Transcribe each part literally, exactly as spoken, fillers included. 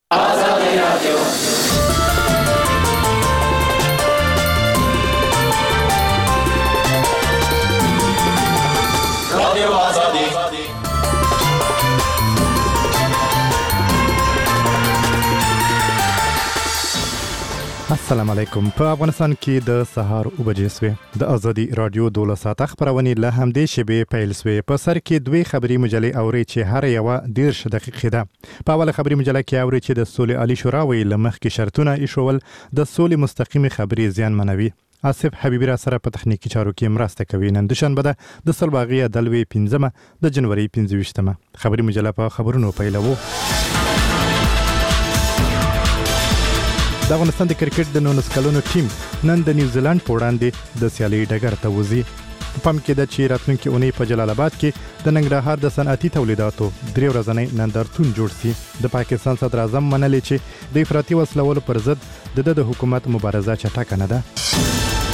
آزادی رادیو رادیو آزادی السلام علیکم. په افغانستان کې د سهار اوه بجې سوې. د ازادي رادیو دوله ساعته خبرونه له همدې شیبې پیل سوې. په سر کې دوی خبري مجلې اوري چې هر یو دیرش دقیقې ده. په اوله خبري مجله کې اوري چې د سولې عالی شورا ویل مخکې شرطونه ایښول د سولې مستقیمي خبري زیان منوي. آصف حبیبی را سره په تخنیکی چارو کې مرسته کوي. نن دوشنبه ده د سلواغي دلوي پنځمه د جنوري پنځه ویشتمه. خبري مجله په خبرونو پیلوو. د افغانستان د کرکټ د نولس کلونو ټیم نن د نیوزیلند په وړاندې د سیالي ډګر ته وځي. پام کې ده چې راتلونکي اونۍ په جلال آباد کې د ننګرهار د صنعتي تولیداتو درې ورځنی نندارتون جوړ شي. د پاکستان صدر اعظم منلي چې د افراطي وسلوالو پر ضد د د حکومت مبارزه چټکه نه ده.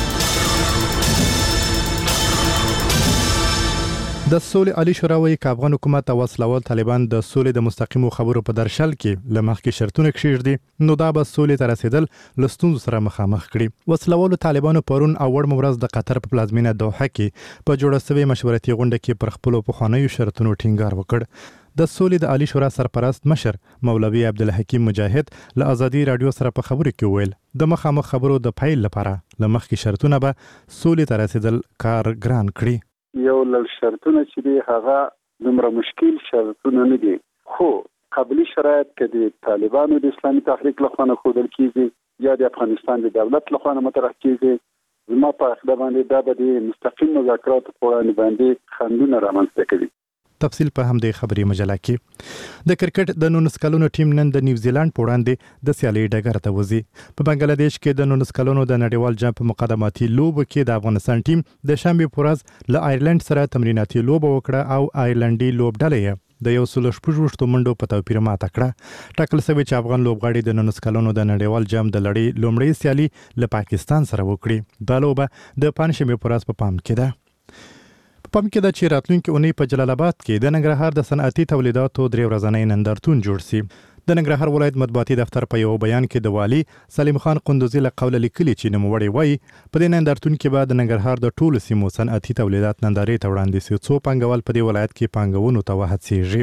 د سولې عالی شورا وایي چې افغان حکومت او وسلوال طالبان د سولې د مستقیمو خبرو په درشل کې لمخکې شرطونه کښیږدي نو دا به سولې ته رسیدل له ستونزو سره مخامخ کړي. وسلوالو طالبانو پرون او وړ مورز د قطر په پلازمینه دوحه کې په جوړه شوې مشورتي غونډه کې پر خپلو پخوانیو شرطونو ټینګار وکړ. د سولې د عالی شورا سرپرست مشر مولوي عبدالحکیم مجاهد له ازادي رادیو سره په خبرو کې ویل د مخامخ خبرو د پیل لپاره لمخکې شرطونه به سولې ته رسیدل کار ګران کړي. یو لړ شرطونه چې دی هغه دومره مشکل شرطونه نه دي، خو قبلي شرایط کې د طالبانو د اسلامي تحریک لخوا نه ښودل کیږي یا د افغانستان د دولت لخوا نه مطرح کیږي. زما په عقیده باندې دا به د مستقیم مذاکراتو په وړاندې باندې خنډونه رامنځته کوي. تفصیل په همدې خبري مجله کې. د کرکټ د نولس کلونو ټیم نن د نیوزیلند په وړاندې د سیالي ډګر ته وځي. په بنگلاديش کې د نولس کلونو د نړیوال جام په مقدماتي لوبو کې د افغانستان ټیم د شنبه په ورځ له آیرلند سره تمریناتي لوبه وکړه او آیرلندي لوبډلې د یو سل شپږ منډو په توپیر ماته کړه. ټاکل شوی چې افغان لوبغاړي د نولس کلونو د نړیوال جام د لړۍ لومړی سیالي له پاکستان سره وکړي. دا لوبه د پنځشنبه په ورځ په پام کې ده. پام کې ده چې راتلونکي اونۍ په جلال آباد کې د ننګرهار د صنعتي تولیداتو درې ورځنی نندارتون جوړ شي. د ننګرهار ولایت مطبوعاتي دفتر په یو بیان کې د والي سلیم خان قندوزي له قوله لیکلي چې نوموړی وایي په دې نندارتون کې به د ننګرهار د ټولو سیمو صنعتي تولیدات نندارې ته وړاندې شي څو پانګوال په دې ولایت کې پانګونو ته وهڅېږي.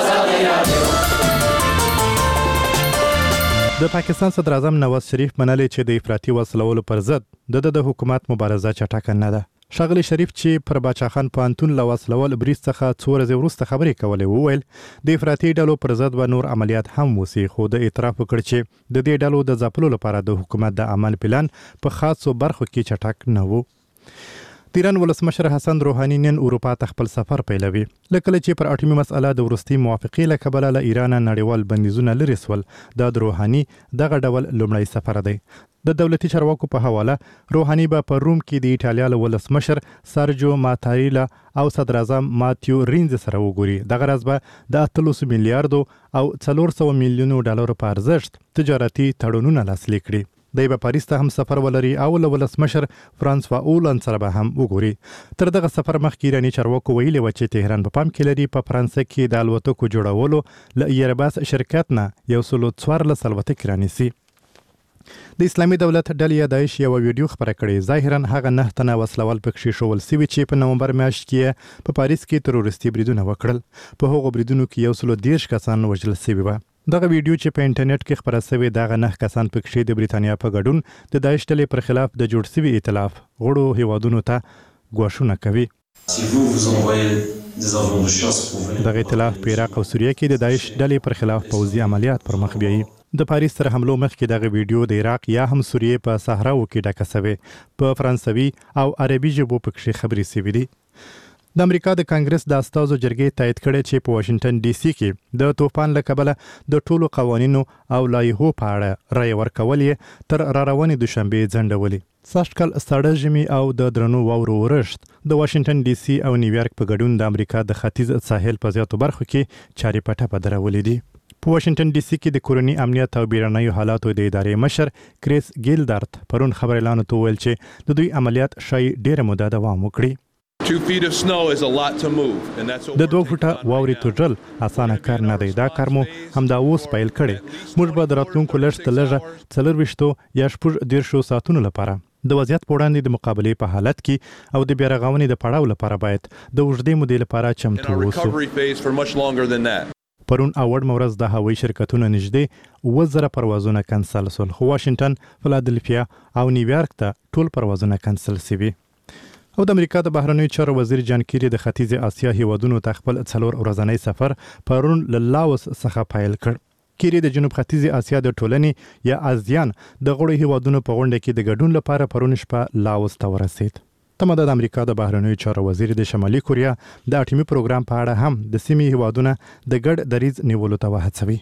د پاکستان صدر اعظم نواز شریف منلي چې د افراطي وسلوالو پر ضد د د حکومت مبارزه چټکه نه ده. ښاغلی شریف چې پر باچا خان پوهنتون له وسلوال بریز څخه څو ورځې وروسته خبرې کولې وویل د افراطي ډلو پر ضد به نور عملیات هم وسي، خو د اعتراف وکړ چې د دې ډلو د ځپلو لپاره د حکومت د عمل پلان په خاصو برخو کې چټک نه وو. د ایران ولسمشر حسن روحاني نن اروپا ته خپل سفر پیلوي. لکه چې پر اټومي مسأله د وروستي موافقې له کبله له ایران نړیوال بندیزونه لرې سول. دا د روحاني دغه ډول لومړی سفر دی. د دولتي چارواکو په حواله روحاني به په روم کې د ایټالیا له ولسمشر سرجو ماتاریلا او صدر اعظم ماتیو رینز سره وګوري. دغه ورځ به د اتلس میلیارډو او څلور سوه میلیونو ډالرو په ارزښت تجارتي تړونونه لاسلیک کړي. دی به پاریس ته هم سفر ولري او له ولسمشر فرانسوا اولند سره به هم وګوري. تر دغه سفر مخکې ایراني چارواکو ویلي و چې تهران په پام کې لري په فرانسه کې د الوتکو جوړولو له ایرباس شرکت نه یو سل څوارلس الوتکې رانیسي. د اسلامي دولت ډلې داعش یو ویډیو خبره کړې. ظاهرا هغه نه تنه وسلوال پکې شول سوي چې په نومبر میاشت کې په پاریس کې تروریستي بریدونه وکړل. په هغو بریدونو کې یو سل دیرش کسان وژل شوي وو. دغه ویډیو چې په انټرنیټ کې خبره شوې دغه نه کسان پکې د بریتانیا په ګډون د داعش ډلې پر خلاف د جوړ شوي ائتلاف غړو هیوادونو ته ګواښونه کوي. دغه ائتلاف په عراق او سوریه کې د داعش ډلې پر خلاف پوځي عملیات پر مخ بیایي. د پاریس سره حملو مخکې دغه ویډیو د عراق یا هم سوریه په صحراو کې ډکه شوې. په فرانسوي او عربي ژبو پکې خبرې شوې دي. د امریکا د کانګرس د استازو جرګې تایید کړی چې په واشنگټن ډي سي کې د طوفان له کبله د ټولو قوانینو او لایحو په اړه رای ورکول یې تر راروانې دوشنبې ځنډولي. سږکال ساړه ژمي او د درنو واورو ورښت د واشنگټن ډي سي او نیویارک په ګډون د امریکا د ختیځ ساحل په زیاتو برخو کې چارې پټه په درولې دي. په واشنگټن ډي سي کې د کورني امنیت او بیړنیو حالاتو د ادارې مشر کریس ګیلدارت پرون خبريالانو ته ویل چې د دوی عملیات شای ډیره موده دوام وکړي. Two feet of snow is a lot to move, and that's what د دوه فوټه واوري توجل اسانه کار نه دی. دا کار مو همدا اوس پیل کړی. موږ به د راتلونکو لږ تر لږه څلور ویشتو یا شپږ دیرشو ساعتونو لپاره د وضعیت په وړاندې د مقابلې په حالت کې او د بیا رغونې د پړاو لپاره باید د اوږدې مودې لپاره چمتو اوسو. پرون اوړ مورز د هوایي شرکتونو نږدې اوه زره پروازونه کنسل شول، خو واشنګټن، فلادلفیا او نیویارک ته ټول پروازونه کنسل شوي. او د امریکا د بهرنیو چارو وزیر جان کیری د ختیځ اسیا هیوادونو ته خپل څلور ورځنی سفر پرون له لاوس څخه پیل کړ. کیری د جنوب ختیځ اسیا د ټولنې یا آزیان د غړو هیوادونو په غونډه کې د ګډون لپاره پرون شپه لاوس ته ورسید. تمه د امریکا د بهرنیو چارو وزیر د شمالي کوریا د اټومي پروګرام په اړه هم د سیمې هیوادونو د ګډ دریځ نیولو ته وهڅوي.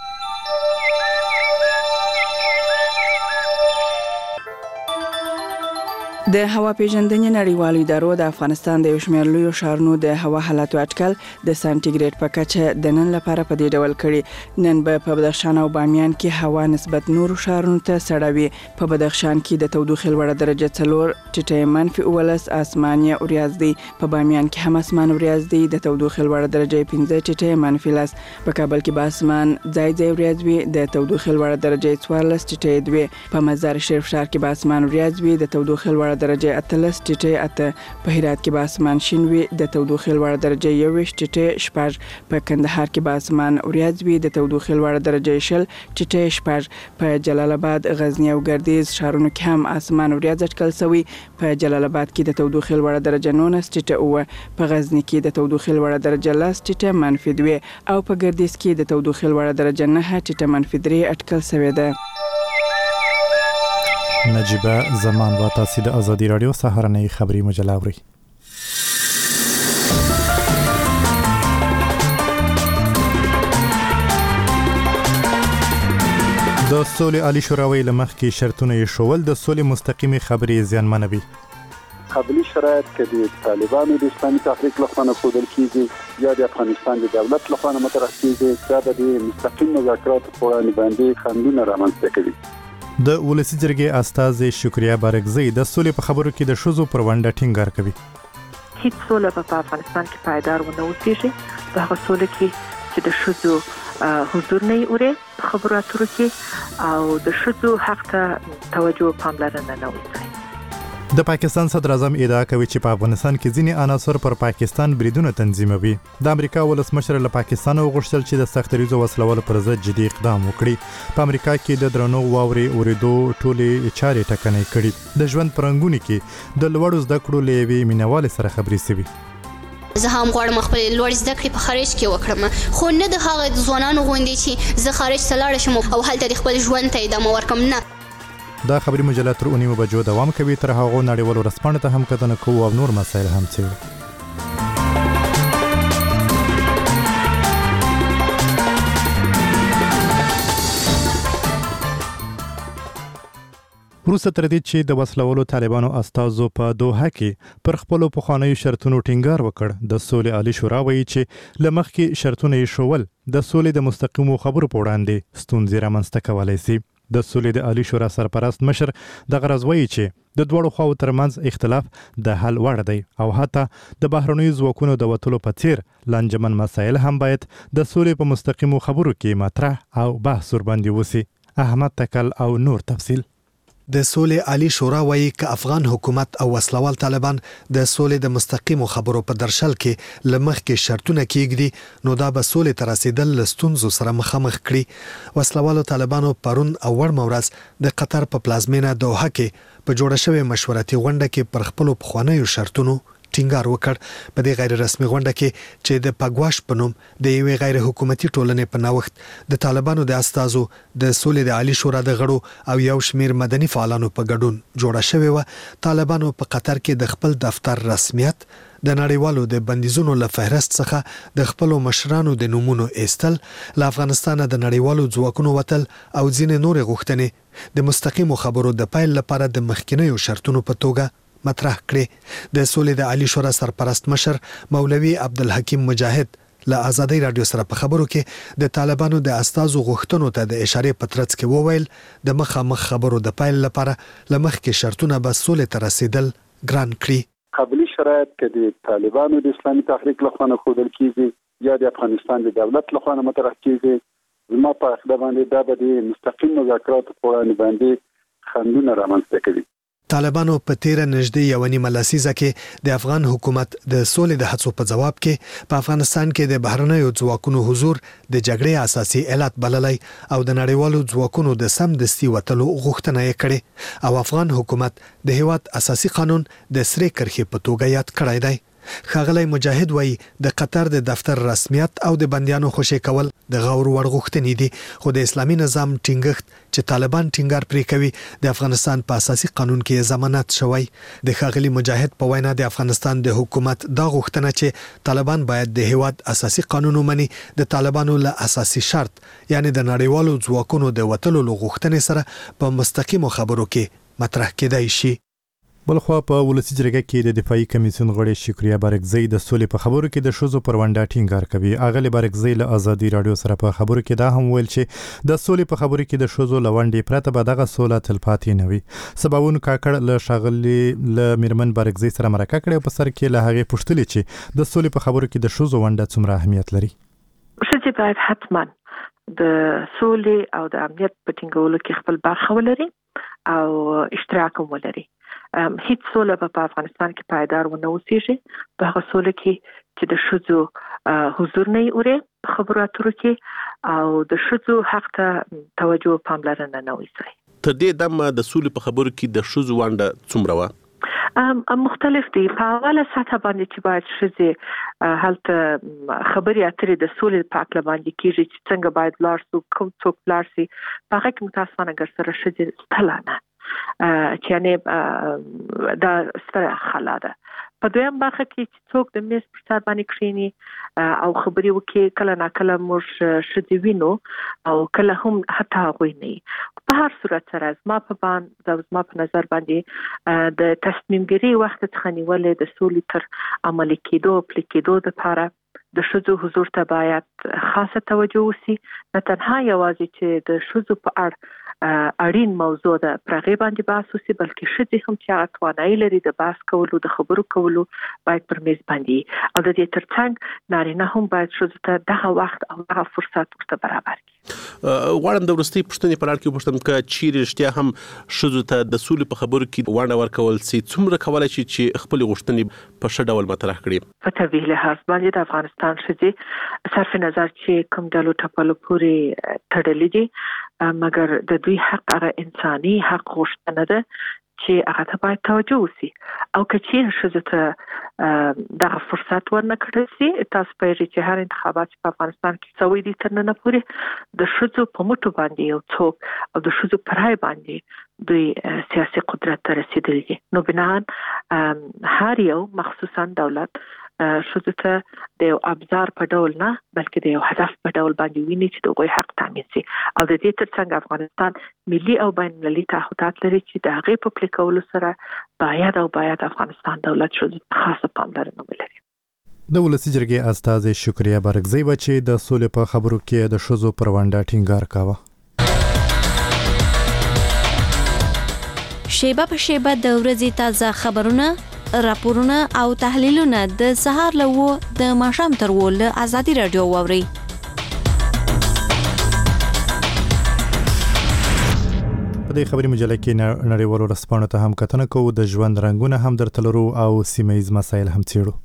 د هوا پیژندنې نړیوالو ادارو د افغانستان د یو شمېر لویو ښارونو د هوا حالاتو اټکل د سانتیګریډ په کچه د نن لپاره په دې ډول کړي. نن به په بدخشان او بامیان کې هوا نسبت نورو ښارونو ته سړه وي. په بدخشان کې د تودوخې لوړه درجه څلور ټیټه منفي اوولس اسماني وریځ دی. په بامیان کې هم اسمان وریځ دی. د تودوخې لوړه درجه پنځه ټیټه منفي لس. په کابل کې به اسمان ځای ځای وریځ وي. د تودوخې لوړه درجه څوارلس ټیټه دوه. په مزار شریف ښار کې به اسمان وریځ وي. د تودوخې لوړه درجه اتلس ټیټه اته. په هرات کې به اسمان شین وي. د تودوخې لوړه درجه یوویشت ټیټه شپږ. په کندهار کې به اسمان وریځ وي. د تودوخې لوړه درجه شل ټیټه شپږ. په جلال آباد، غزنی او ګردیز ښارونو کې هم اسمان وریځ اټکل شوی. په جلال آباد کې د تودوخې لوړه درجه نولس ټیټه اوه. په غزنی کې د تودوخې لوړه درجه لس ټیټه منفي دوه او په ګردیز کې د تودوخې لوړه درجه نه ټیټه منفي درې اټکل شوی ده. نجیبه زمان و تاسو د ازادي رادیو سهارنۍ خبری مجله اورئ. د سولې عالی شوراوي لمخ کې شرطونه یې شول د سولې مستقیمي خبري زیانمنوي. قبلي شرایط کې د طالبانو د اسلامي تحریک لخوا نه ښودل کیږي یا د افغانستان د دولت لخوا نه مطرح کیږي دا د مستقیم مذاکراتو په وړاندې باندې خنډونه رامنځته کوي. د ولسی جرګې استازي شکریا بارګزی د سولې په خبرو کې د شوزو پر ونډه ټینګار کوي. هیڅ سوله په افغانستان کې پایدار ونه اوسېږي. په هغه سوله کې چې د شوزو حضور نه اوري په خبرو اترو کې او د شوزو حق ته توجه پاملرنه نه وي. د پاکستان صدر اعظم ادعا کوي چې په افغانستان کې ځینې عناصر پر پاکستان بریدونه تنظیموي. د امریکا ولسمشر له پاکستان وغوښتل چې د سختریزو وسلوالو پر ضد جدي اقدام وکړي. په امریکا کې د درنو واوري اوریدو ټولې چارې ټکنۍ کړي. د ژوند پرنګونی کې د لوړو زده کړو لوي مینوال سره خبري سوي. زه هم غواړم خپل لوړ زده کړې په خارج کې وکړم، خو نه د هغه ځوانانو غوندې چې زه خارج ته لاړ شم او هلته خپل ژوند ته ادامه ورکړم. نه، دا خبري مجله تر اونیمو بجو دوام کوي. تر هغه نړیوالو رسپانو ته هم کتنه کوو او نور مسایل هم څېړو. وروسته تر دې چې د وسلوالو طالبانو استازو په دوحه کې پر خپلو پخوانیو شرطونو ټینګار وکړ، د سولې عالی شورا وایي چې له مخکې شرطونه یې شول د سولې د مستقیمو خبرو په وړاندې ستونزې رامنځته کولی سي. د سولې د عالی شورا سرپرست مشر د غرض وایي چې د دوړو خواو ترمنځ اختلاف د حل وړ دی او حتی د بهرنیو ځواکونو د وتلو په څیر لانجمن مسایل هم باید د سولې په مستقیمو خبرو کې مطرح او بحث ورباندې وسی. احمد تکل او نور تفصیل. د سولې عالی شورا وایي چې افغان حکومت او وسلوال طالبان د سولې د مستقیمو خبرو په درشل کې لمخ کې شرطونه کېږدي نو دا به سولې تر رسیدل لستونزو سره مخامخ کړي. وسلوالو طالبانو پرون او ور مورز د قطر په پلازمینه دوحه کې په جوړه شوې مشورتي غونډه کې پر خپل پخوانیو شرطونو ټینګار وکړ. په دې غیر رسمي غونډه کې چې د پګواش په نوم د یوې غیر حکومتي ټولنې په نوښت د طالبانو د استازو د سولې د عالی شورا د غړو او یو شمیر مدني فعالانو په ګډون جوړه شوې و. طالبانو په قطر کې د خپل دفتر رسمیت د نړیوالو د بندیزونو له فهرست څخه د خپل مشرانو د نومونو ایستل، له افغانستان د نړیوالو ځواکونو وتل او ځینې نور غوښتنې د مستقیمو خبرو د پیل لپاره د مخکینیو شرطونو په توګه مطرح کړي. د سولې د عالی شورا سرپرست مشر مولوي عبدالحکیم مجاهد له ازادي رادیو سره په خبرو کې د طالبانو د استازو غوښتنو ته د اشارې په ترڅ کې وویل د مخامخ خبرو د پیل لپاره لمخ کې شرطونه به سولې ته رسیدل ګران کړي. قبلي شرایط کې د طالبانو د اسلامي تحریک لخوا نه ښودل کیږي یا د افغانستان د دولت لخوا نه مطرح کیږي زما په عقیده باندې دا به د مستقیم مذاکراتو په وړاندې باندې خنډونه رامنځته کوي. طالبانو په تیر نږدې یو نیمه لسیزه کې د افغان حکومت د سولې د هڅو په جواب کې په افغانستان کې د بهرنیو ځواکونو حضور د جګړې اساسي علت بللی او د نړیوالو ځواکونو د سم دستي وتلو غوښتنه یې کړې او افغان حکومت د هیواد اساسي قانون د سرې کرښې په توګه یاد کړی دی. ښاغلی مجاهد وایي د قطر د دفتر رسمیت او د بندیانو خوشي کول د غور وړ غوښتنې دي خو د اسلامي نظام ټینګښت چې طالبان ټینګار پرې کوي د افغانستان په اساسي قانون کې ضمانت شوی. د ښاغلي مجاهد په وینا د افغانستان د حکومت دا غوښتنه چې طالبان باید د هیواد اساسي قانون ومني د طالبانو له اساسي شرط یعنی د نړیوالو ځواکونو د وتلو غوښتنې سره په مستقیمو خبرو کې مطرح کېدای شي. بلخوا په ولسی جرګه کې د دفاعي کمیسیون غړي شکریا بارکزی د سولې په خبرو کې د شوزو پرونډه ټینګار کوي. اغلی بارکزی له ازادي رادیو سره په خبرو کې دا هم ویل چې د سولې په خبرو کې د شوزو لونډې پرته به دغه سوله تلپاتې نه وي. سباوون کاکړ له شاغلي له میرمن بارکزی سره مرکه کړې په سر کې له هغه پوښتنې چې د سولې په خبرو کې د شوزو ونډه څومره اهمیت لري. شته باید حتما د سولې او د امنیت په ټینګولو کې خپل برخه ولري او اشتراک ولري. هیڅ سوله په افغانستان کې پایدار ونه اوسېږي په هغه سوله کې چې د شذو حضور نه اوري خبرو اترو کې او د شذو حق ته توجه پاملرنه نه وي. تر دې دمه د سولې په خبرو کې د شذو ونډه څومره وه؟ ام مختلف دي. په اوله سطح باندې چې باید شذې هلته خبري اترې د سولې په اړه باندې کېږي چې څنګه باید لاړ شو کوم څوک لاړ شي په هغه کې متاسفانه ګر سره شذې ستلانه چې یعنی دا ستره خلا ده. په دویم برخه کې چې څوک د میز پر سر باندې کښیني او خبرې وکړي کله ناکله موږ شذې وینو او کله هم حتی هغوی نه. په هر صورت سره زما په باندې زما په نظر باندې د تصمیم ګیرۍ وخت څخه نیولې د سولې تر عملي کېدو پلي کېدو دپاره د ښځو حضور ته باید خاصه توجه وشي. نه تنها یوازې چې د ښځو په اړه اړین موضوع ده پر هغې باندې بحث وشي بلکې ښځې هم چې هغه توانایي لري د بحث کولو د خبرو کولو باید پر میز باندې او د دې ترڅنګ نارینه هم باید ښځو ته دغه وخت او دغه فرصت ورته برابر کړي. غواړم د وروستۍ پوښتنې په اړه کې وپوښتم که چیرې رښتیا هم ښځو ته د سولې په خبرو کې ونډه ورکول سي څومره کولی شي چې خپلې غوښتنې په ښه ډول مطرح کړي؟ په طبیعي لحاظ باندې د افغانستان ښځې صرف نظر چې کوم ډلو ټپلو پورې تړلي دي مګر د دوی حق هغه انساني حق غوښتنه ده چې هغه ته باید توجه وشي او که چیرې ښځو ته دغه فرصت ورنه کړل سي. تاسو پوهېږئ چې هر انتخابات چې په افغانستان کې شوي دي تر ننه پورې د ښځو په مټو باندې یو څوک او د ښځو په رایې باندې دوی سیاسي قدرت ته رسېدلي دي. نو بناً هر یو مخصوصا دولت ښځو ته د یو ابزار په ډول نه بلکې د یو هدف په ډول باندې ویني چې د هغوی حق تامین شي او د دې ترڅنګ افغانستان ملي او بین المللي تعهدات لري چې د هغې په پلي کولو سره باید او باید افغانستان دولت ښځو ته خاصه پاملرنه ولري. د ولسی جرګې استازی شکریا بارکزی و چې د سولې په خبرو کې د ښځو پر ونډه ټینګار کاوه. شیبه په شیبه د ورځې تازه خبرونه راپورونه او تحلیلونه د سهار له و د ماښام تر و له ازادي رادیو واوري. په دې خبري مجله کې نړیوالو ورځپاڼو ته هم کتنه کوو د ژوند رنګونه هم درته لرو او سیمه ییز مسایل هم څیړو.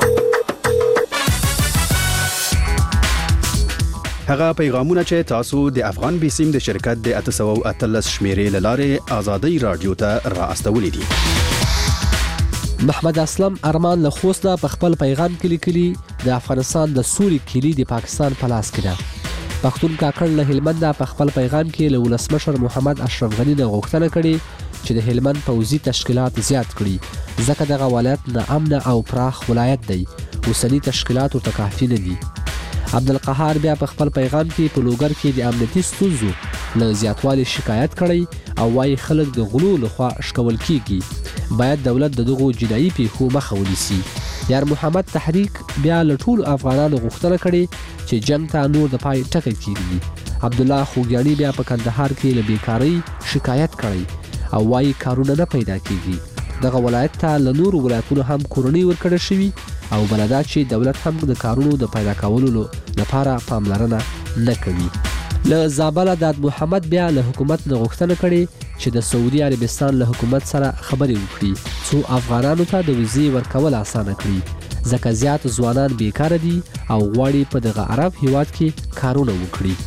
هغه پیغامونه چې تاسو د افغان بیسیم د شرکت د اته سوه او اتلس شمیرې له لارې ازادي رادیو ته را استولې دي. محمد اسلم ارمان له خوسته په خپل پیغام کې لیکلي د افغانستان د سولې کلی د پاکستان په لاس کې ده. پښتون کاکړ له هلمند په خپل پیغام کې له ولسمشر محمد اشرف غنی د غوښتنه کړې چې د هلمند پوځي تشکیلات زیات کړي ځکه دغه ولایت نه امن او پراخ ولایت دی اوسنی تشکیلات ورته کافي نه دي. عبدالقهار بیا په خپل پیغام کې په لوګر کې د امنیتي ستونزو له زیاتوالي شکایت کړی او وايي خلک د غلو لخوا شکول کیږي باید دولت د دغو جنایي پیښو مخه ونیسي. یار محمد تحریک بیا له ټولو افغانانو غوښتنه کړې چې جنګ ته نور د پای ټکی کیږي. عبدالله خوګیاڼي بیا په کندهار کې له بیکارۍ شکایت کړی او وايي کارونه نه پیدا کیږي. دغه ولایت ته له نورو ولایتونو هم کورنۍ ورکړل شوي او بلدا چې دولت هم د کارونو د پیدا کولو لپاره پاملرنه نه کوي. له زابله داد محمد بیا له حکومت نه غوښتنه کړې چې د سعودي عربستان له حکومت سره خبرې وکړي څو افغانانو ته د ویزې ورکول اسانه کړي ځکه زیات ځوانان بیکاره دي او غواړي په دغه عرب هیواد کې کارونه وکړي.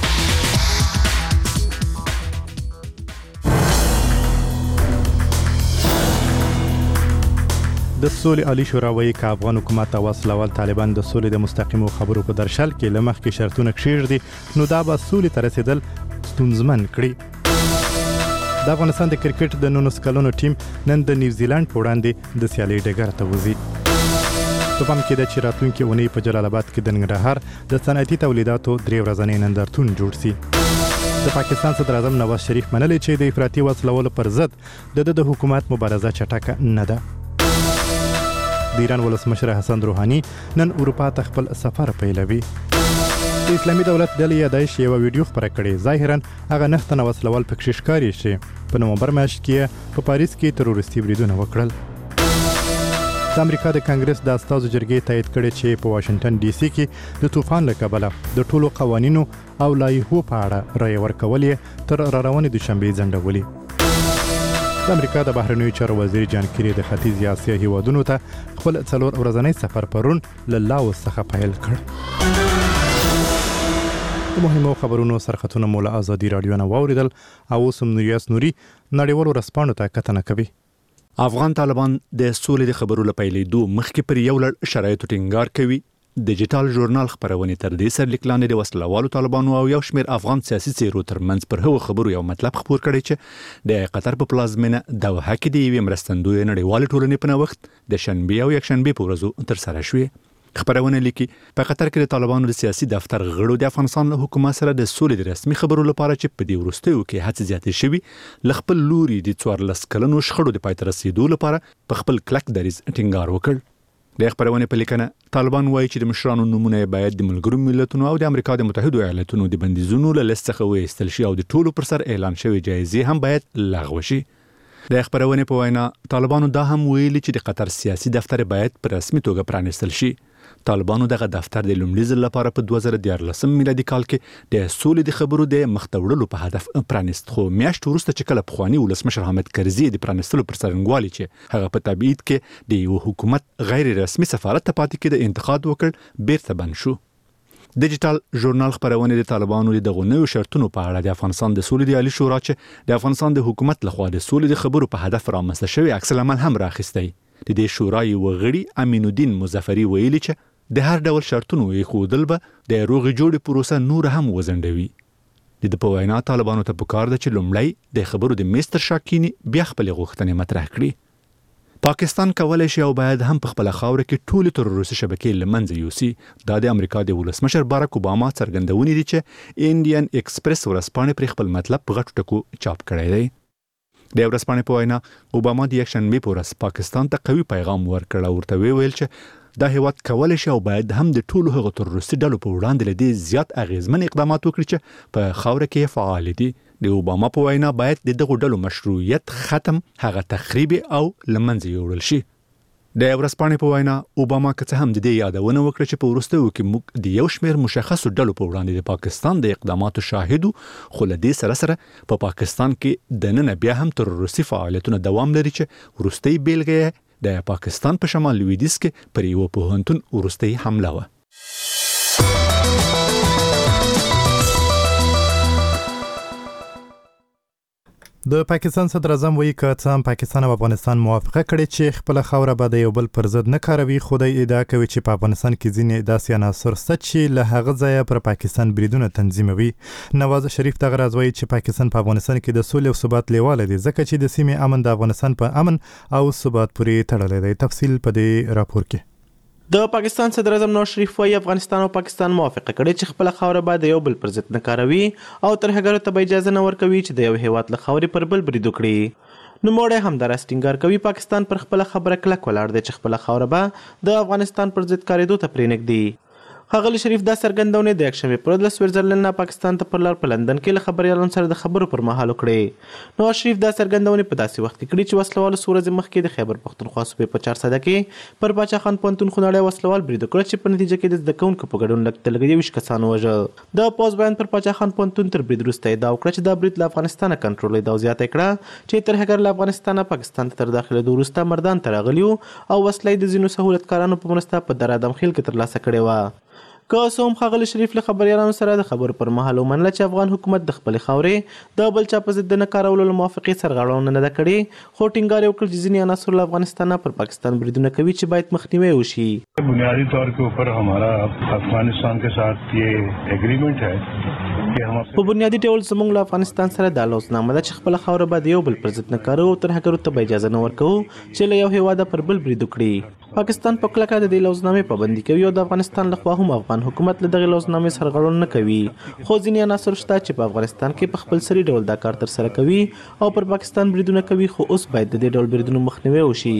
د سولې عالی شورا وایي که افغان حکومت او وسلوال طالبان د سولې د مستقیمو خبرو په درشل کې له مخکې شرطونه کښېږدي نو دا به سولې ته رسېدل ستونزمن کړي. د افغانستان د کرکټ د نولس کلونو ټیم نن د نیوزیلند په وړاندې د سیالۍ ډګر ته وځي. په پام کې ده چې راتلونکې اونۍ په جلال آباد کې د ننګرهار د صنعتي تولیداتو درې ورځنی نندارتون جوړ سي. د پاکستان صدر اعظم نواز شریف منلي چې د افراطي وسلوالو پر ضد د د حکومت مبارزه چټکه نه ده. د ایران ولسمشر حسن روحاني نن اروپا ته خپل سفر پیلوي. د اسلامي دولت ډلې یا داعش یوه ویډیو خپره کړې ظاهرا هغه نه تنه وسلوال پکې ښکاري چې په نومبر میاشت کې په پاریس کې تروریستي بریدونه وکړل. د امریکا د کانګرس د استازو جرګې تایید کړی چې په واشنگټن ډي سي کې د طوفان له کبله د ټولو قوانینو او لایحو په اړه رایه ورکول یې تر راروانې دوشنبې ځنډولي. د امریکا د بهرنیو چارو وزیر جان کیری د ختیځې اسیا هیوادونو ته خپل څلور ورځنی سفر پرون له لاوس څخه پیل کړ. د مهمو خبرونو سرخطونه مو له ازادي راډیو نه واوریدل او اوس هم نوریاس نوري نړیوالو ورځپاڼو ته کتنه کوي. افغان طالبان د سولې د خبرو له پیلېدو مخکې پر یو لړ شرایطو ټینګار کوي. ډیجیټل ژورنال خبرونه تر دې سر لیکلانې د وسلوالو طالبانو او یو شمېر افغان سیاسي څیرو ترمنځ پر هغو خبرو یو مطلب خپور کړی چې د قطر په پلازمینه دوحه کې د یوې مرستندویې نړیوالې ټولنې په نوښت د شنبې او یکشنبې په ورځو ترسره شوې. خبرونه لیکي په قطر کې د طالبانو د سیاسي دفتر غړو د افغانستان له حکومت سره د سولې د رسمي خبرو لپاره چې په دې وروستیو کې هڅې زیاتې شوي ل خپل لوري د څوارلس کلنو شخړو د پای ته رسیدو لپاره په خپل کلک دریځ ټینګار وکړ. د خبرونه په لیکنه طالبان وایي چې د مشرانو نمونه باید د ملګرو ملتونو او د امریکا د متحده ایالاتونو د بندیزونو له لیست څخه وایستل شي او د ټولو پر سر اعلان شوی جایزې هم باید لغوه شي. د خبرونه په وینا طالبانو دا هم ویلي چې د قطر سیاسي دفتر باید په رسمي توګه پرانیستل شي. طالبانو دغه دفتر د لومړي ځل لپاره په دوه زره دیارلسم میلادي کال کې د سولې د خبرو د مخته وړلو په هدف پرانیست، خو میاشت وروسته چې کله پخواني ولسمشر حامد کرزي د پرانیستلو پر څرنګوالي چې هغه په تبعید کې د یو حکومت غیر رسمي سفارت ته پاتې کېده انتقاد وکړ، بیرته بند شو. ډیجیټل ژورنال خبرونه د طالبانو د غونډو شرطونو په اړه د افغانستان د سولې د عالی شورا چې د افغانستان د حکومت لخوا د سولې د خبرو په هدف رامنځته شوی عکس العمل هم راخیستی. د دې شورا یو غړي امین الدین مظفری ویلي چې د هر ډول شرطونو ایښودل به د روغې جوړې پروسه نور هم وزندوي. د په وینا طالبانو ته پکار ده چې لومړی د خبرو د میز تر شا کینی بیا خپل غوښتنې مطرح کړي. پاکستان کولای شي او باید هم په خپل خاوره کې ټول تروریستي شبکې لمنځه یوسي. دا د امریکا د ولسمشر باراک اوباما څرګندونې دي چې انډین ایکسپریس ورځپاڼې پر خپل مطلب په غټو ټکو چاپ کړی دی. د ورځپاڼې په وینا اوباما د یکشنبې په ورځ پاکستان ته قوي پیغام ورکړ او ورته ویل چې دا هیواد کولای شي او باید هم د ټولو هغو تروریستي ډلو په وړاندې له دې زیات اغیزمن اقدامات وکړي چې په خاوره کې فعال دي. د اوباما په وینا باید د دغو ډلو مشروعیت ختم، هغه تخریب او لمنځه یوړل شي. د ورځپاڼې په وینا اوباما که څه هم د دې یادونه وکړه چې په وروستیو کې موږ د یو شمېر مشخصو ډلو په وړاندې د پاکستان د اقداماتو شاهدو، خو له دې سره سره په پا پاکستان کې دننه بیا هم تروریستي فعالیتونه دوام لري چې وروستۍ بیلګه د پاکستان په شمال لویدیځ کې پر یو پوهنتون وروستۍ حمله وه. د پاکستان صدر اعظم وایي که څه هم پاکستان او افغانستان موافقه کړې چې خپل خاوره به د یو بل پر ضد نه کاروي، خو د ادعا کوي چې په افغانستان کې ځینې داسې عناصر شته چې له هغه ځایه پر پاکستان بریدونه تنظیموي. نواز شریف دغه راز وایي چې پاکستان په افغانستان کې د سولې او ثبات لیواله دی، ځکه چې د سیمې امن د افغانستان په امن او ثبات پورې تړلی دی. تفصیل په دې راپور کې. د پاکستان صدر اعظم نواز شریف وايي افغانستان او پاکستان موافقه کړې چې خپل خاوره به د یو بل پر ضد نه کاروي او ترهګرو ته به اجازه نه ورکوي چې د یو هیواد له خاورې پر بل برید وکړي. نوموړی همداراز ټینګار کوي پاکستان پر خپل خبره کلک ولاړ دی چې خپل خاوره به د افغانستان پر ضد کارېدو ته پرېنږدي. ښاغلي شریف دا څرګندونې د یکشنبې پر ورځ سویټزرلنډ نه پاکستان ته پر لار په لندن کې له خبریالانو سره د خبرو پر مهال وکړې. نواز شریف دا څرګندونې په داسې وخت کې کړي چې وسلوالو څو ورځې مخکې د خیبر پښتونخوا صوبې په چارسده کې پر باچا خان پوهنتون خونړی وسلوال برید وکړ چې په نتیجه کې د زده کوونکو په ګډون لږ تر لږه یوویشت کسان ووژل. د پوز بیان پر باچا خان پوهنتون تر برید وروسته ادعا وکړه چې دا برید له افغانستانه کنټرولېده او زیاته کړه چې ترهګر له افغانستانه پاکستان ته تر داخلېدو وروسته مردان ته راغلي وو او وسله یې د ځینو سهولتکارانو په مرسته په در ادم خیل کې ترلاسه کړې وه. که څه هم ښاغلي شریف له خبریالانو سره د خبرو پر مهال ومنله چې افغان حکومت د خپلې خاورې د بل چا په ضد د نه کارولو له موافقې سرغړونه نه ده کړې، خو ټینګار یې وکړ چې ځینې عناصر له افغانستانه پر پاکستان بریدونه کوي چې باید مخنیوی وشي. بنیادی طور کے اوپر ہمارا افغانستان کے ساتھ یہ ایگریمنٹ ہے کہ ہم په بنیادي ډول زموږ له افغانستان سره دا لوزنامه ده چې خپله خاوره به د یو بل پر ضد نه کاروو او ترهګرو ته به اجازه نه ورکوو چې له یو هېواده پر بل برید وکړي. پاکستان په کلکه د دې لوزنامې پابندي کوي او د افغانستان لخوا هم افغان حکومت له دغې لوزنامې سرغړونه نه کوي، خو ځینې عناصر شته چې په افغانستان کې په خپل سري ډول دا کار ترسره کوي او پر پاکستان بریدونه کوي، خو اوس باید د دې ډول بریدونو مخنیوی وشي.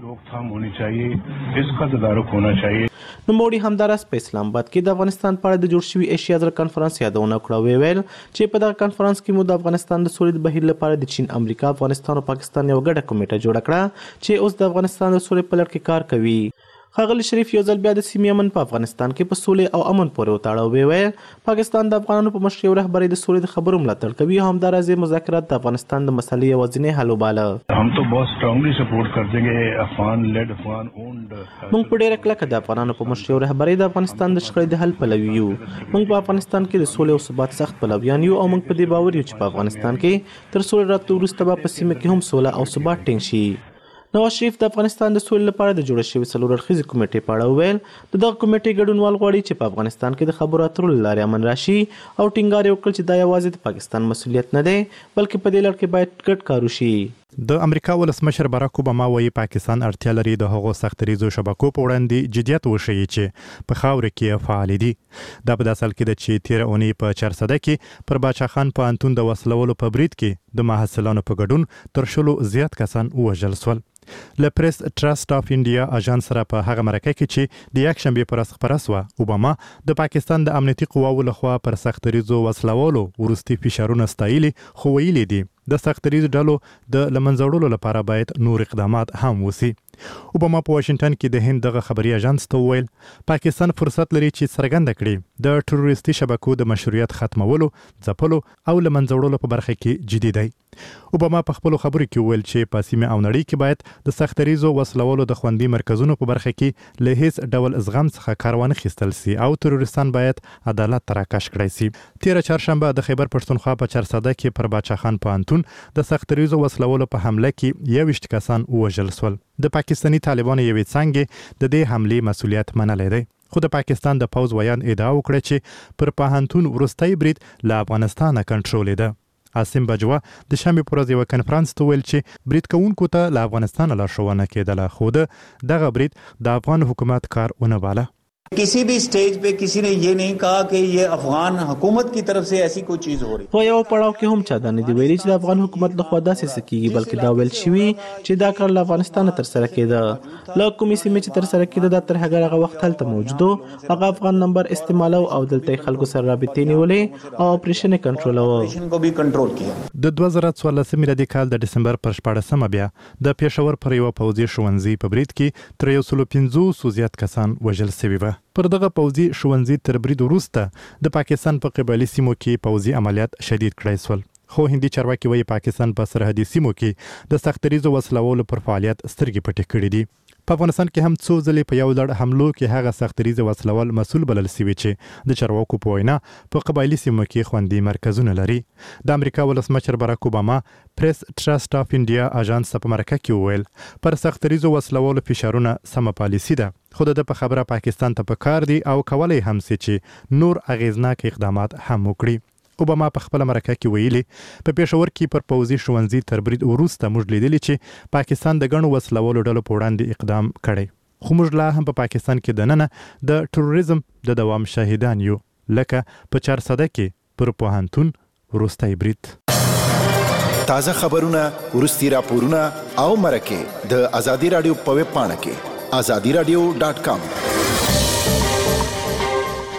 نوموړي همداراز په اسلام آباد کې د افغانستان په اړه د جوړ شوي ایشیا زړه کنفرانس یادونه وکړه او ویل چې په دغه کنفرانس کې مو د افغانستان د سولې د بهیر لپاره د چین، امریکا، افغانستان او پاکستان یو ګډه کمیټه جوړه کړه چې اوس د افغانستان د سولې په لړ کې کار کوي. ښاغلي شریف یو ځل بیا د سیمې امن په افغانستان کې په سولې او امن پورې وتاړه او ویل پاکستان د افغانانو په مشرۍ او رهبرۍ د سولې د خبرو ملاتړ کوي او همداراز یې مذاکرات د افغانستان د مسلې یوازینی حل وباله. हम तो बहुत strongly support करते हैं कि अफगान लेड अफगान ओन्ड موږ په ډېره کلکه د افغانانو په مشرۍ او رهبرۍ د افغانستان د شخړې د حل پلوي یو. موږ په افغانستان کې د سولې او ثبات سخت پلویان یو او موږ په دې باور یو چې په افغانستان کې تر سولې راتلو وروسته به په سیمه کې هم سوله او ثبات ټینګ شي. نواز شریف د افغانستان د سولې لپاره د جوړه شوې څلور اړخیزې کمیټې په اړه وویل د دغه کمیټې ګډونوال غواړي چې په افغانستان کې د خبرو اترو له لارې امن راشي او ټینګار یې وکړ چې دا یوازې د پاکستان مسؤلیت نه دی بلکې په دې لړ کې باید ګډ کار وشي. د امریکا ولسمشر باراک اوباما وایي پاکستان اړتیا لري د هغو سختریزو شبکو په وړاندې جدیت وښیي چې په خاوره کې فعال دي. دا په داسې حال کې ده چې تیره اونۍ په چارسده کې پر باچا خان پوهنتون د وسلولو په برید کې د محصلانو په ګډون تر شلو زیات کسان ووژل سول. له پریس ټرست اف انډیا اژانس سره په هغه مرکه کې چې د یکشنبې پر ورځ خپره سوه، اوباما د پاکستان د امنیتي قواو لخوا پر سختریزو وسلولو وروستي فشارونه ستایلي، خو ویلي دي د سختریزو ډلو د له منځه وړلو لپاره باید نور اقدامات هم وسي. اوباما په واشنگټن کې د هند دغه خبري اژانس ته وویل پاکستان فرصت لري چې څرګنده کړي د ټروریستي شبکو د مشروعیت ختمولو، ځپلو او له منځه وړلو په برخه کې جدي دی. اوباما په خپلو خبرو کې وویل چې په سیمه او نړۍ کې باید د سختریزو وسلولو د خوندي مرکزونو په برخه کې له هیڅ ډول زغم څخه کار وانه خیستل سي او تروریستان باید عدالت ته راکش کړی سي. تیره چهارشنبه د خیبر پښتونخوا په چارسده کې پر باچا خان پوهنتون د سختریزو وسلولو په حمله کې یوویشت کسان ووژل سول. د پاکستاني طالبانو یوې څانګې د دې حملې مسؤلیت منلی دی، خو د پاکستان د پوز ویان ادعا وکړه چې پر پوهنتون وروستی برید له افغانستانه کنټرولېده. عاصم بجوا د شنبې پر ورځ یوه کنفرانس ته ویل چې برید کوونکو ته له افغانستانه لارښوونه کېدله، خو د دغه برید د افغان حکومت کار ونه باله. किसी भी स्टेज पे किसी ने ये नहीं कहा कि ये अफगान हुकूमत की तरफ से ऐसी कोई चीज हो रही. په یو پړاو کې هم چا دا نه دی ویلي چې د افغان حکومت لخوا داسې څه کیږي، بلکې دا ویل شوي چې دا کار له افغانستانه ترسره کېده. له کومې سیمې چې ترسره کېده دا ترهګر هغه وخت هلته موجود و، هغه افغان نمبر استعمالو او دلته یې خلکو سره رابطې نیولې او اپریشن یې کنټرولوه. د دوه زره څوارلسم میلادي کال د ډسمبر پر شپاړسمه بیا د پېښور پر یوه پوځي ښوونځي په برید کې تر یو سلو پنځوسو زیات کسان وژل سوي وه. پر دغه پوځي ښوونځي تر برید وروسته د پاکستان په قبایلي سیمو کې پوځي عملیات شدید کړای سول، خو هندي چارواکي وایي پاکستان په سرحدي سیمو کې د سختریزو وسلولو پر فعالیت سترګې پټې کړې دي. په افغانستان کې هم څو ځلې په یو لړ حملو کې هغه سختریزه وسلول مسؤل بلل سوي چې د چارواکو په وینا په قبایلي سیمو کې خوندي مرکزونه لري. د امریکا ولسمشر باراک اوباما پریس ټرست اف انډیا اژانس په مرکه کې وویل پر سختریزو وسلولو فشارونه سمه پالیسي ده، خو د په خبره پاکستان ته په کار دی او کولی هم سي چې نور اغیزناک اقدامات هم وکړي. اوباما په خپل مرکه کې ویلي په پېښور کې پر پوځي ښوونځي تر برید وروسته موږ لیدلي چې پاکستان د ګڼو وسلولو ډلو په وړاندې اقدام کړی، خو موږ لا هم په پاکستان کې دننه د ټروریزم د دوام شاهدان یو، لکه په چارسده کې پر پوهنتون وروستی برید. تازه خبرونه، وروستي راپورونه او مرکې د ازادي رادیو په ویب پاڼه کې azadi radio dot com.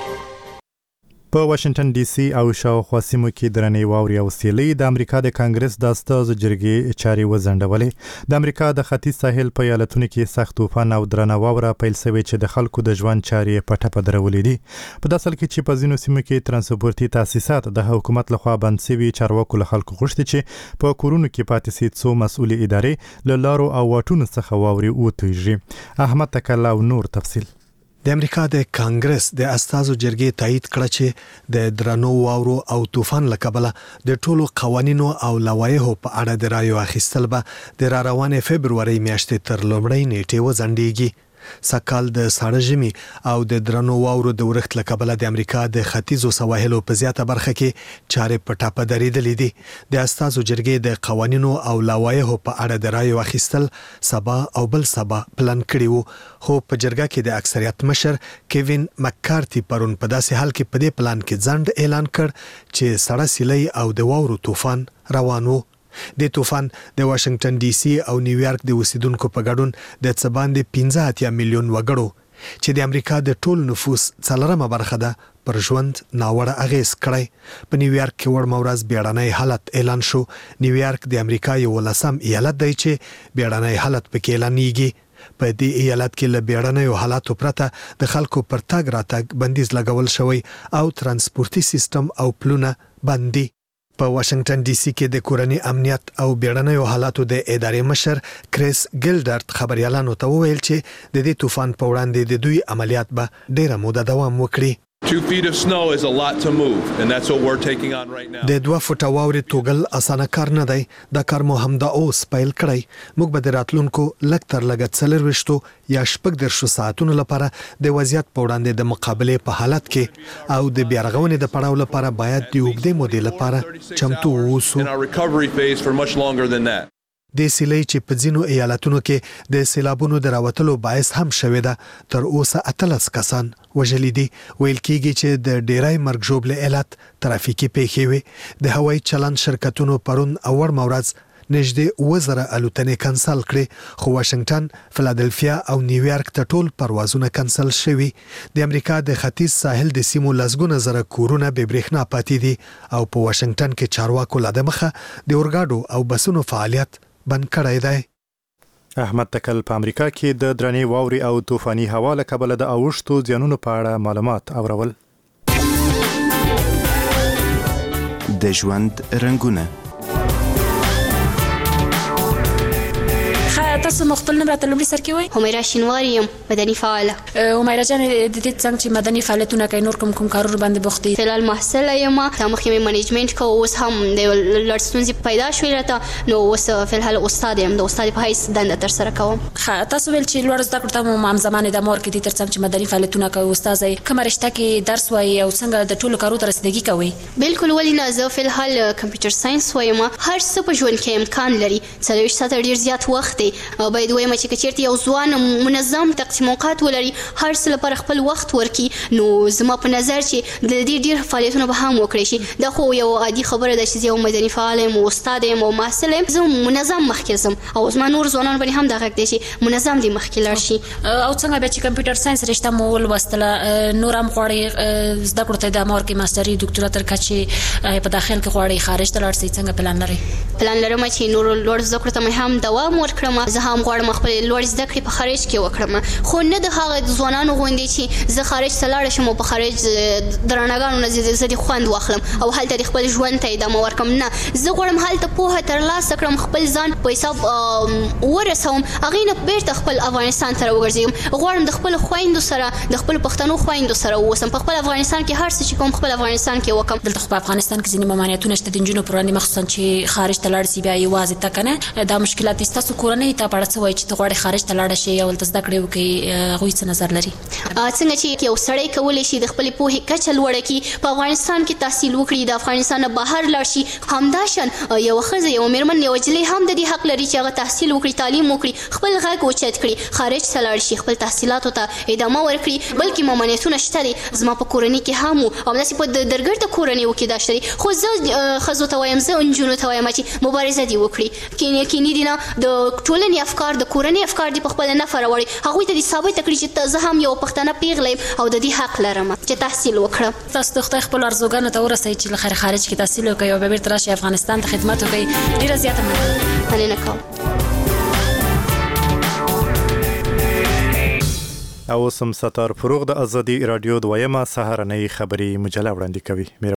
په واشنگټن ډي سي او شاوخوا سیمو کې درنې واورې او سیلۍ د امریکا د کانګرس د استازو جرګې چارې وځنډولې. د امریکا د ختیځ ساحل په ایالتونو کې سخت طوفان او درنه واوره پیل شوې چې د خلکو د ژوند چارې په ټپه درولې دي. په داسې حال کې چې په ځینو سیمو کې ترانسپورتي تاسیسات د حکومت لخوا بند شوي، چارواکو له خلکو غوښتي چې په کورونو کې پاتې شي څو مسؤلې ادارې له لارو او واټونو څخه واورې وتویږي. احمد تکل او نور تفصیل. د امریکا د کانګرس د استازو جرګې تایید کړ چې د درنو واورو او طوفان له کبله د ټولو قوانینو او لوایحو په اړه د رایو اخیستل به د را روانې فبرورۍ میاشتې تر لومړۍ نیټې وځنډېږي. سکهال د ساړه ژمي او د درنو واورو د ورښت له کبله د امریکا د ختیځو سواحلو په زیاته برخه کې چارې په ټاپه درېدلې دي. د استازو جرګې د قوانینو او لوایحو په اړه د رایو اخیستل سبا او بل سبا پلان کړي وو، خو په جرګه کې د اکثریت مشر کیوین مکارتي پرون په داسې حال کې په دې پلان کې ځنډ اعلان کړ چې سړه سیلۍ او د واورو طوفان روان وو. د طوفان د واشنگټن ډي سي او نیویارک د اوسیدونکو په ګډون د څه باندې پنځه اتیا میلیون وګړو چې د امریکا د ټول نفوس څلورمه برخه ده پر ژوند ناوړه اغیز کړی. په نیویارک کې وړمه ورځ بیړنی حالت اعلان شو. نیویارک د امریکا یو لسم ایالت دی چې بیړنی حالت پکې اعلانېږي. په دې ایالت کې له بیړنیو حالاتو پرته د خلکو پر تګ راتګ بندیز لګول شوی او ترانسپورتي سیستم او پلونه بند دي. په واشنگټن ډي سي کې د کورنۍ امنیت او بیړنیو حالاتو د ادارې مشر کریس ګیلډرت خبريالانو ته وویل چې د دې طوفان په وړاندې د دوی عملیات به ډیره موده دوام وکړي. Two feet of snow is a lot to move, and that's what we're taking on right now. د دوه فوټه واورې توګل اسانه کار نه دی. دا کار مو همدا اوس پیل کړی. موږ به د راتلونکو لږ تر لږه څلور ویشتو یا شپږ دېرشو ساعتونو لپاره د وضعیت په وړاندې د مقابلې په حالت کې او د بیا رغونې د پړاو لپاره باید د اوږدې مودې لپاره چمتو واوسو. In our recovery phase for much longer than that. د سیلۍ چې په ځینو ایالتونو کې د سیلابونو د راوتلو باعث هم شوې ده، تر اوسه اتلس کسان وژلي دي. ویل کېږي چې د ډیری مرګ ژوبلې علت ترافیکي پیښې وې. د هوایي چلند شرکتونو پرون او وړمه ورځ نږدې اووه زره الوتنې کنسل کړې، خو واشنگټن، فلادلفیا او نیویارک ته ټول پروازونه کنسل شوي. د امریکا د ختیځ ساحل د سیمو لسګونه زره کورونه بې برېښنا پاتې دي او په واشنگټن کې چارواکو له دمخه د اورګاډو او بسونو فعالیت بند کړی دی. احمد تکل په امریکا کې د درنې واورې او طوفاني هوا له کبله د اوښتو زیانونو په اړه معلومات اورول. د ژوند رنګونه. تاسو مخبل نمبر ته لومړي سر کې وای؟ همیرا شینواری یم، مدني فعاله. همیرا جان د دې څنګه چې مدني فعالیتونه کوي، نور کوم کوم کارونه باندې بوخت دي؟ فلال محصله یم، تا مخکې مې منیجمنت کوم، اوس هم د لړ ستونزې پیدا شوې راته، نو اوس فلحال استاد یم، د استاد په حیث دنده تر سره کوم. ښه، تاسو ویل چې لوړ زده کړو ته مو هم زمانه د مور کې دي تر څنګه چې مدني فعالیتونه کوي، استاد یې کومه رشته کې درس وایي او څنګه د ټولو کارو ته رسیدګي کوي؟ بالکل، ولې نه، زه فلحال کمپیوټر ساينس وایم. هر څه په ژوند کې امکان لري. څلوېښت ساعته ډېر زیات وخت دی. باید وایم چې چیرته یو ځوان منظم تقسیم اوقات ولري، هر څه لپاره خپل وخت ورکړي، نو زما په نظر چې د دې ډېر فعالیتونه به هم وکړي شي. دا خو یو عادي خبره ده چې یو مدني فعال یم، استاد یم او محصل یم، زه منظم مخکې ځم او زما نور ځوانان باندې هم دا غږ دی چې منظم دي مخکې لاړ شي. او څنګه بیا چې کمپیوټر ساينس رشته مو ولوستله، نور هم غواړئ زده کړو ته ادامه ورکړئ، ماسټري دوکتورا تر کچې په داخل کې غواړئ خارج ته لاړ شئ، څنګه پلان لرئ؟ پلان لرم چې نور لوړ زده کړو ته مې هم دوام ورکړم. زه هم غواړم خپل لوړ زده کړې په خارج کې وکړم، خو نه د هغه ځوانانو غوندې چې زه خارج ته لاړ شم او په خارج درنګانو نه زه د خوند واخلم او هلته د خپل ژوند ته ادامه ورکړم. نه، زه غواړم هلته پوهه ترلاسه کړم، خپل ځان په حساب ورسوم، هغې نه بیرته خپل افغانستان ته راوګرځېږم. غواړم د خپلو خویندو سره، د خپلو پښتنو خویندو سره واوسم، په خپل افغانستان کې هر څه چې کوم خپل افغانستان کې وکړم. دلته خو په افغانستان کې ځینې ممانعتونه شته د نجونو پر وړاندې، مخصوصا چې خارج ته لاړ شي بیا یوازې ته که نه، دا مشکلات دي. ستاسو کورنۍ ته په اړه څه وایي چې ته غواړې خارج ته لاړه شي او هلته زده کړې وکړې، هغوی څه نظر لري؟ څنګه چې یو سړی کولی شي د خپلې پوهې کچه لوړه کړي، په افغانستان کې تحصیل وکړي، د افغانستان نه بهر لاړ شي، همداشان یوه ښځه، یوه مېرمن، یوه نجلۍ هم د دې حق لري چې هغه تحصیل وکړي، تعلیم وکړي، خپل غږ اوچت کړي، خارج ته لاړ شي، خپل تحصیلاتو ته ادامه ورکړي. بلکې ممانعتونه شته دي، زما په کورنۍ کې هم وو، همداسې په درګرده کورنیو کې دا شته دي. خو زه ښځو ته وایم، زه نجونو ته وایم چې مبارزه دې وکړي، کینې دي نه، د ټولنې افکار د کورنۍ افکار دي په خپل نفر راوړي هغوی ته دې ثابته کړي چې زه هم یو پښتنه پیغله یم او د دې حق لرم چې تحصیل وکړم. تاسو د خدای خپل ارزوګانو ته ورسئ چې له خیر خارج کې تحصیل وکړئ او بیا بیرته راشئ افغانستان ته خدمت وکړئ. ډېره زیاته مننه کوم. او سم ستار فروغ د ازادي رادیو دویمه سهارنۍ خبري مجله وړاندې کوي.